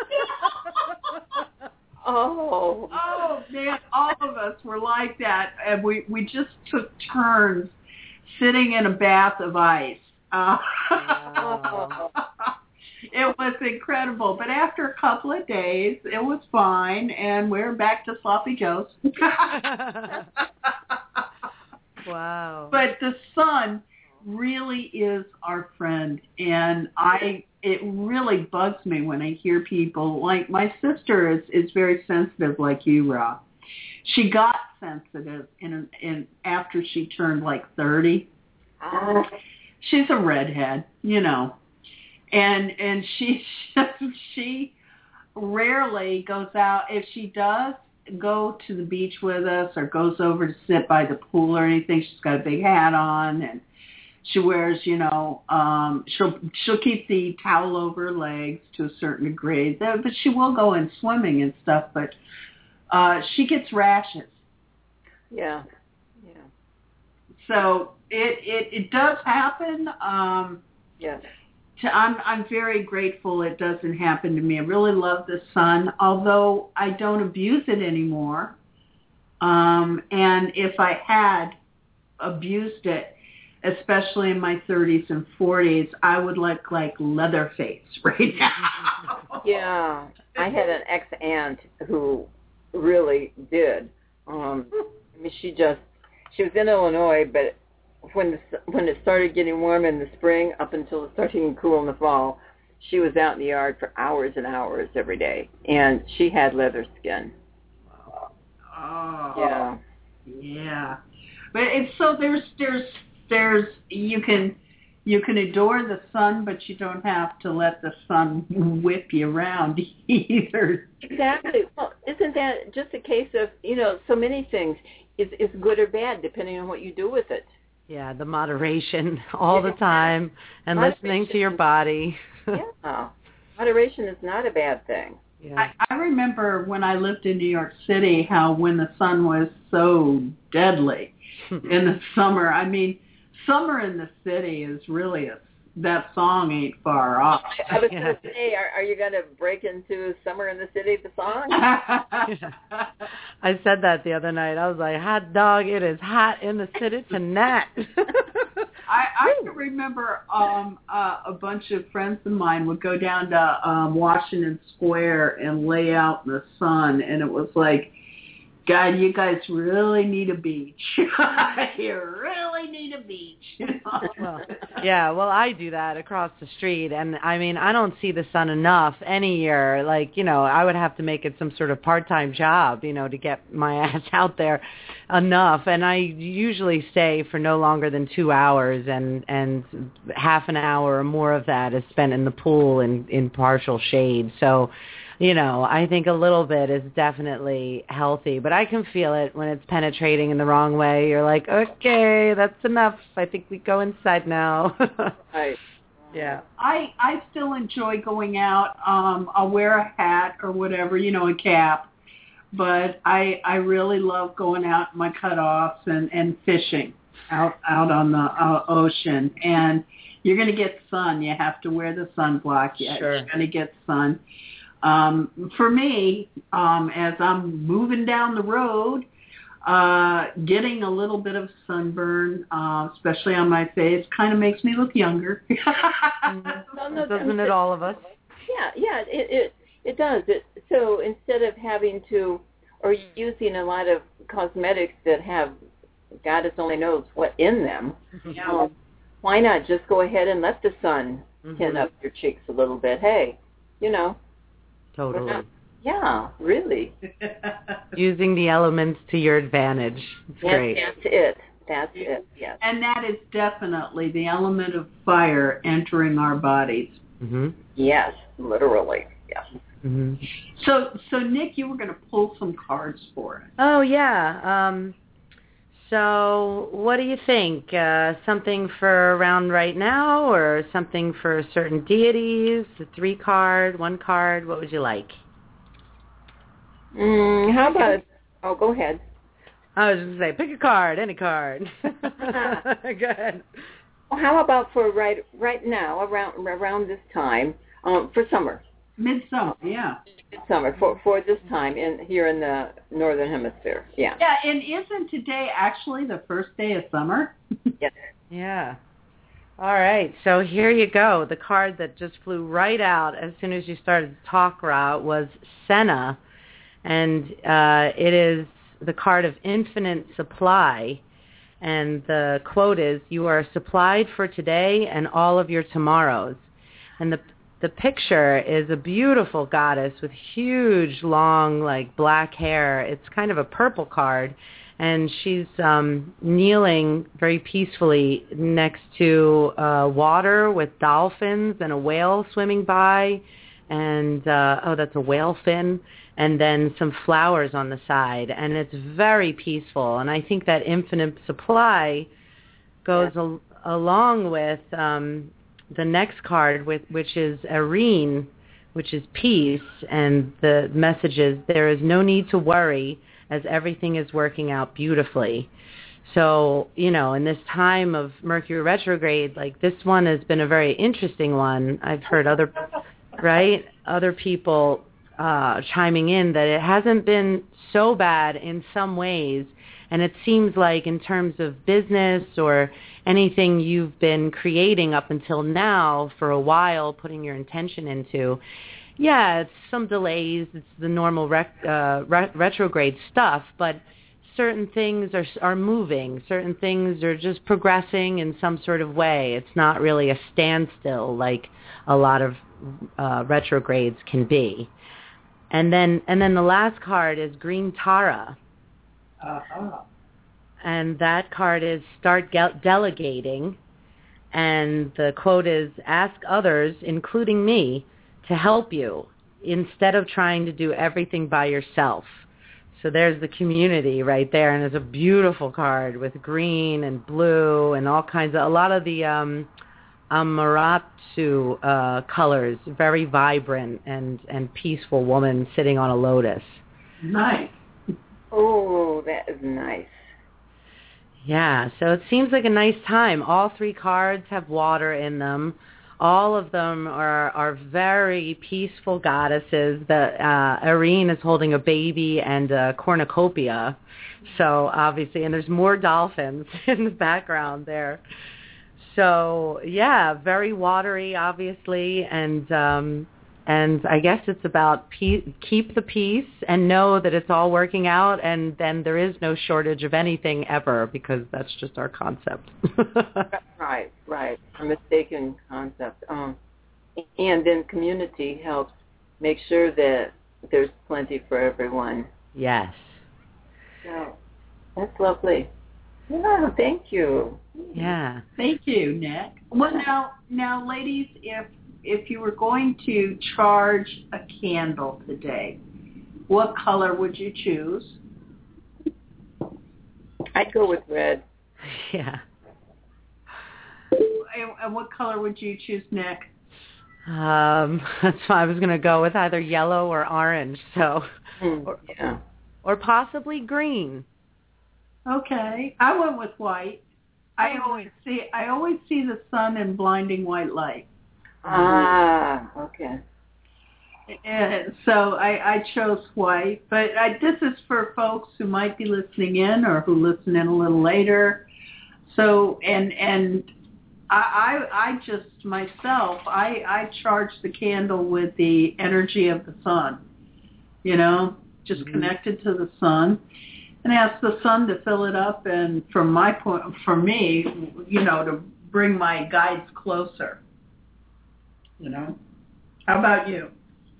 Oh. Oh, man, all of us were like that, and we, we just took turns sitting in a bath of ice. Uh, wow. It was incredible, but after a couple of days, it was fine, and we're back to sloppy joes. Wow. But the sun really is our friend, and I it really bugs me when I hear people, like my sister is, is very sensitive like you, Rob. She got sensitive in, in after she turned like thirty. Uh, She's a redhead, you know, and and she she rarely goes out. If she does go to the beach with us or goes over to sit by the pool or anything, she's got a big hat on, and she wears, you know, um, she'll she'll keep the towel over her legs to a certain degree, but she will go in swimming and stuff. But uh, she gets rashes. Yeah, yeah. So it it, it does happen. Um, yes. to, I'm I'm very grateful it doesn't happen to me. I really love the sun, although I don't abuse it anymore. Um, and if I had abused it, especially in my thirties and forties, I would look like Leatherface right now. Yeah, I had an ex-aunt who really did. Um, I mean, she just, she was in Illinois, but when the, when it started getting warm in the spring up until it started getting cool in the fall, she was out in the yard for hours and hours every day, and she had leather skin. Oh, yeah, yeah. But it's so there's there's there's you can you can adore the sun, but you don't have to let the sun whip you around either. Exactly. Well, isn't that just a case of, you know, so many things is is good or bad depending on what you do with it. Yeah, the moderation all the time and Moderation listening to your body. Yeah, moderation is not a bad thing. Yeah. I, I remember when I lived in New York City how when the sun was so deadly in the summer. I mean, summer in the city is really a, that song ain't far off. I was going to say, are, are you going to break into Summer in the City, the song? I said that the other night. I was like, hot dog, it is hot in the city tonight. I, I can remember um, uh, a bunch of friends of mine would go down to um, Washington Square and lay out in the sun, and it was like, God, you guys really need a beach. You really need a beach. Well, yeah, well, I do that across the street, and I mean, I don't see the sun enough any year. Like, you know, I would have to make it some sort of part-time job, you know, to get my ass out there enough. And I usually stay for no longer than two hours, and and half an hour or more of that is spent in the pool in in partial shade. So, you know, I think a little bit is definitely healthy, but I can feel it when it's penetrating in the wrong way. You're like, okay, that's enough. I think we go inside now. Right. Yeah. I I still enjoy going out. Um, I'll wear a hat or whatever, you know, a cap. But I I really love going out in my cutoffs and, and fishing out out on the uh, ocean. And you're going to get sun. You have to wear the sunblock. Yeah, Sure. You're going to get sun. Um, for me, um, as I'm moving down the road, uh, getting a little bit of sunburn, uh, especially on my face, kind of makes me look younger. No, no, Doesn't it all of us? Yeah, yeah, it it, it does. It, so instead of having to, or using a lot of cosmetics that have, God only knows what in them, Yeah. um, why not just go ahead and let the sun Mm-hmm. tin up your cheeks a little bit? Hey, you know. Totally. Yeah, really. Using the elements to your advantage. It's Yes, great. that's it. That's it, yes. And that is definitely the element of fire entering our bodies. Mm-hmm. Yes, literally, yes. Mm-hmm. So, so Nick, you were going to pull some cards for us. Oh, yeah. Um, so what do you think? Uh, something for around right now, or something for certain deities? A three card, one card? What would you like? Mm, how about, oh, go ahead. I was just going to say, pick a card, any card. Good. Well, how about for right right now, around around this time, um, for summer? Midsummer, yeah. Summer, for, for this time in here in the Northern Hemisphere, yeah. Yeah, and isn't today actually the first day of summer? Yes. Yeah. All right. So here you go. The card that just flew right out as soon as you started to talk, Ra, was Senna. And uh, it is the card of infinite supply. And the quote is, "You are supplied for today and all of your tomorrows." And the the picture is a beautiful goddess with huge, long, like black hair. It's kind of a purple card. And she's um, kneeling very peacefully next to uh, water with dolphins and a whale swimming by. And, uh, oh, that's a whale fin. And then some flowers on the side. And it's very peaceful. And I think that infinite supply goes Yeah. al- along with um, the next card, with, which is Irene, which is peace. And the message is, there is no need to worry, as everything is working out beautifully. So, you know, in this time of Mercury retrograde, like this one has been a very interesting one. I've heard other, right, other people uh, chiming in that it hasn't been so bad in some ways. And it seems like in terms of business or anything you've been creating up until now for a while, putting your intention into, yeah, it's some delays. It's the normal rec- uh, re- retrograde stuff, but certain things are are moving. Certain things are just progressing in some sort of way. It's not really a standstill like a lot of uh, retrogrades can be. And then and then the last card is Green Tara. Uh-huh. And that card is start ge- delegating. And the quote is, ask others, including me, to help you instead of trying to do everything by yourself. So there's the community right there, and there's a beautiful card with green and blue and all kinds of, a lot of the um, Amaratu uh, colors, very vibrant and, and peaceful woman sitting on a lotus. Nice. Oh, that is nice. Yeah, so it seems like a nice time. All three cards have water in them. All of them are, are very peaceful goddesses. The uh, Irene is holding a baby and a cornucopia. So obviously, and there's more dolphins in the background there. So yeah, very watery, obviously, and um, and I guess it's about pe- keep the peace and know that it's all working out, and then there is no shortage of anything ever, because that's just our concept. Right, right. A mistaken concept. Um, and then community helps make sure that there's plenty for everyone. Yes. So that's lovely. Yeah, thank you. Yeah. Thank you, Nick. Well, now, now, ladies, if if you were going to charge a candle today, what color would you choose? I'd go with red. Yeah. And, and what color would you choose, Nick? Um, that's why I was going to go with either yellow or orange. So, Mm, or, yeah. or possibly green. Okay, I went with white. I always see I always see the sun in blinding white light. Ah, okay. And so I, I chose white, but I, this is for folks who might be listening in or who listen in a little later. So, and and I, I, I just myself, I, I charge the candle with the energy of the sun, you know, just mm-hmm. connected to the sun, and ask the sun to fill it up, and from my point, for me, you know, to bring my guides closer. You know, how about you?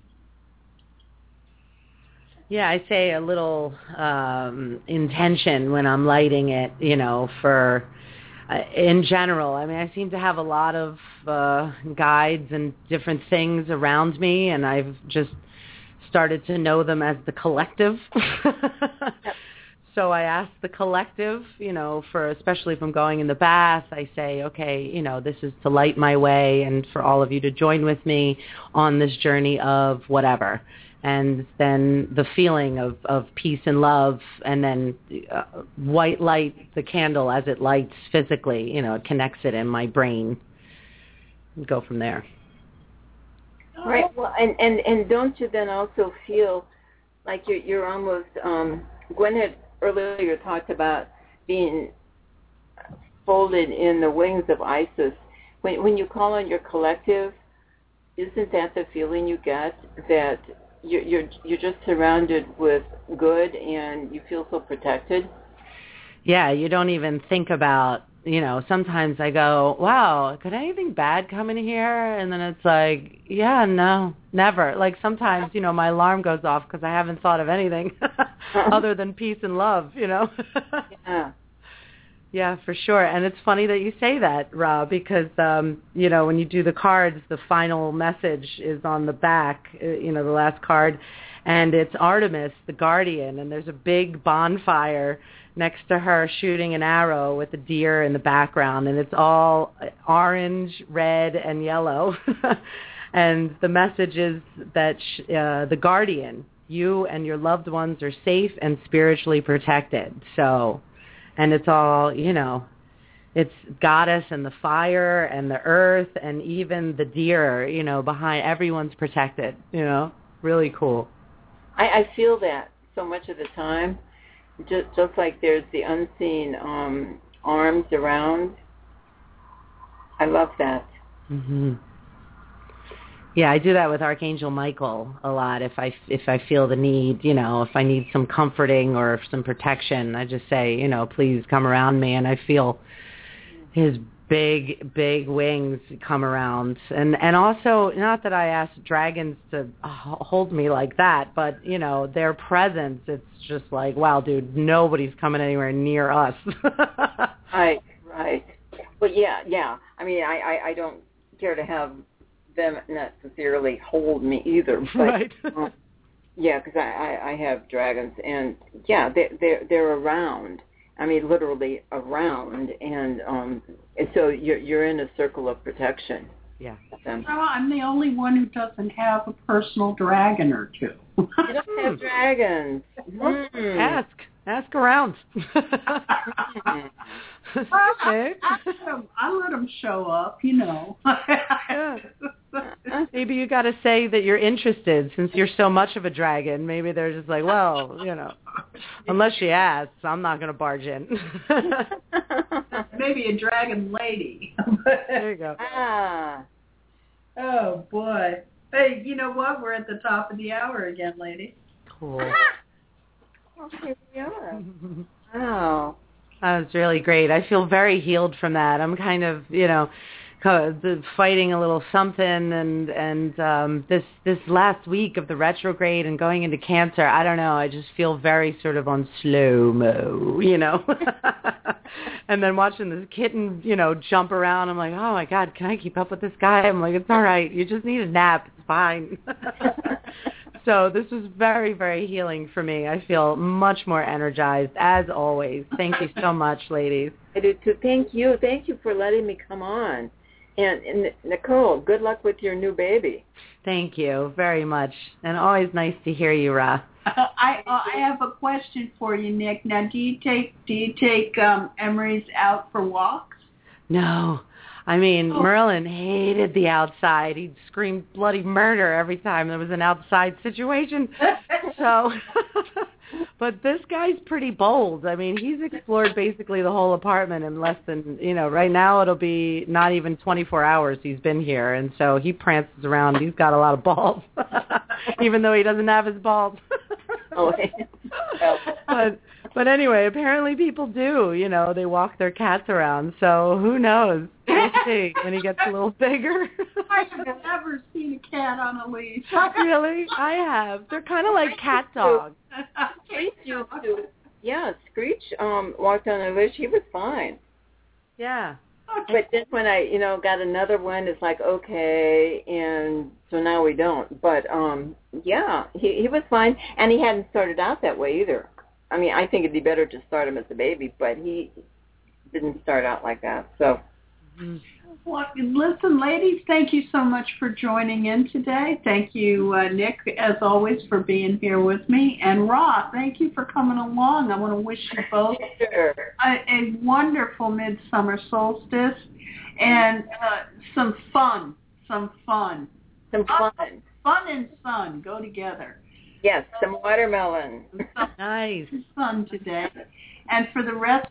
Yeah, I say a little um, intention when I'm lighting it, you know, for, uh, in general. I mean, I seem to have a lot of uh, guides and different things around me, and I've just started to know them as the collective. So I ask the collective, you know, for, especially if I'm going in the bath, I say, okay, you know, this is to light my way and for all of you to join with me on this journey of whatever. And then the feeling of, of peace and love, and then uh, white light the candle as it lights physically, you know, it connects it in my brain. And go from there. Right. Well, and, and, and don't you then also feel like you're, you're almost, um, Gwen had earlier talked about being folded in the wings of Isis. When, when you call on your collective, isn't that the feeling you get, that you're, you're, you're just surrounded with good and you feel so protected? Yeah, you don't even think about, you know, sometimes I go, wow, could anything bad come in here? And then it's like, yeah, no, never. Like sometimes, you know, my alarm goes off because I haven't thought of anything other than peace and love, you know. Yeah. Yeah, for sure. And it's funny that you say that, Rob, because, um, you know, when you do the cards, the final message is on the back, you know, the last card, and it's Artemis, the guardian, and there's a big bonfire next to her shooting an arrow with a deer in the background, and it's all orange, red, and yellow. And the message is that sh- uh, the guardian, you and your loved ones are safe and spiritually protected. So and it's all, you know, it's goddess and the fire and the earth and even the deer, you know, behind. Everyone's protected, you know, really cool. I, I feel that so much of the time, just just like there's the unseen um, arms around. I love that. Mm-hmm. Yeah, I do that with Archangel Michael a lot. If I if I feel the need, you know, if I need some comforting or some protection, I just say, you know, please come around me, and I feel his big, big wings come around. And and also, not that I ask dragons to hold me like that, but, you know, their presence, it's just like, wow, dude, nobody's coming anywhere near us. Right, right. But yeah, yeah. I mean, I, I, I don't care to have them necessarily hold me either. But, right. um, yeah, because I, I, I have dragons, and, yeah, they, they're, they're around. I mean, literally around, and um, and so you're you're in a circle of protection. Yeah. Well, I'm the only one who doesn't have a personal dragon or two. You don't have dragons. Mm. Ask, ask around. I, I, let them, I let them show up, you know. Yeah. Maybe you got to say that you're interested, since you're so much of a dragon. Maybe they're just like, well, you know, unless she asks, I'm not going to barge in. Maybe a dragon lady. There you go. Ah. Oh, boy. Hey, you know what? We're at the top of the hour again, lady. Cool. Oh, here we are. Wow. That was really great. I feel very healed from that. I'm kind of, you know, fighting a little something, and and um, this this last week of the retrograde and going into Cancer, I don't know, I just feel very sort of on slow-mo, you know. And then watching this kitten, you know, jump around, I'm like, oh, my God, can I keep up with this guy? I'm like, it's all right. You just need a nap. It's fine. So this was very, very healing for me. I feel much more energized, as always. Thank you so much, ladies. I do too. Thank you. Thank you for letting me come on. And, and Nicole, good luck with your new baby. Thank you very much. And always nice to hear you, Ra. Uh, I uh, I have a question for you, Nick. Now, do you take do you take um, Emery's out for walks? No. I mean, Oh. Merlin hated the outside. He'd scream bloody murder every time there was an outside situation. So, but this guy's pretty bold. I mean, he's explored basically the whole apartment in less than, you know, right now it'll be not even twenty-four hours he's been here. And so he prances around. He's got a lot of balls, even though he doesn't have his balls. Oh, but but anyway, apparently people do. You know, they walk their cats around. So who knows? We'll see when he gets a little bigger. I have never seen a cat on a leash. Really? I have. They're kind of like cat dogs. Screech used to, yeah, Screech um, walked on a leash. He was fine. Yeah. But then when I, you know, got another one, it's like, okay, and so now we don't. But, um, yeah, he, he was fine, and he hadn't started out that way either. I mean, I think it'd be better to start him as a baby, but he didn't start out like that, so. Well, listen, ladies, thank you so much for joining in today. Thank you, uh, Nick, as always, for being here with me. And Ra, thank you for coming along. I want to wish you both Sure. a, a wonderful midsummer solstice and uh, some fun, some fun. Some fun. Uh, fun and sun go together. Yes, some watermelon. Some Nice. sun today. And for the rest,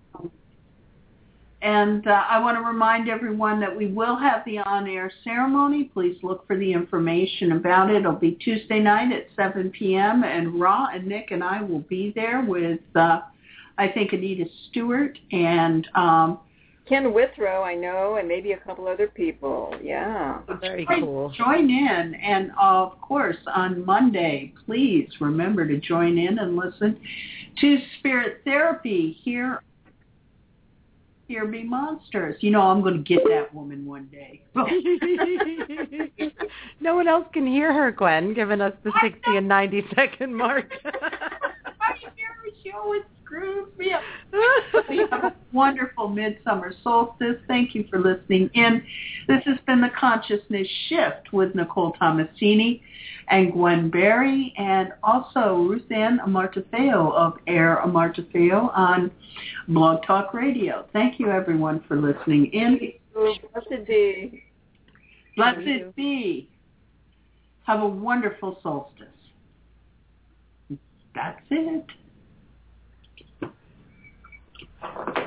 And uh, I want to remind everyone that we will have the on-air ceremony. Please look for the information about it. It'll be Tuesday night at seven p.m. And Ra and Nick and I will be there with, uh, I think, Anita Stewart and um, Ken Withrow, I know, and maybe a couple other people. Yeah. Very join, cool. Join in. And, uh, of course, on Monday, please remember to join in and listen to Spirit Therapy here. Here be monsters. You know, I'm going to get that woman one day. No one else can hear her, Gwen, giving us the sixty and ninety second mark. I hear a show, it screws me up. We have a wonderful midsummer solstice. Thank you for listening in. This has been The Consciousness Shift with Nicole Tomasini and Gwen Berry, and also Ruthann Amartefeo of Air Amartefeo on Blog Talk Radio. Thank you, everyone, for listening in. Blessed be. Blessed be. Have a wonderful solstice. That's it.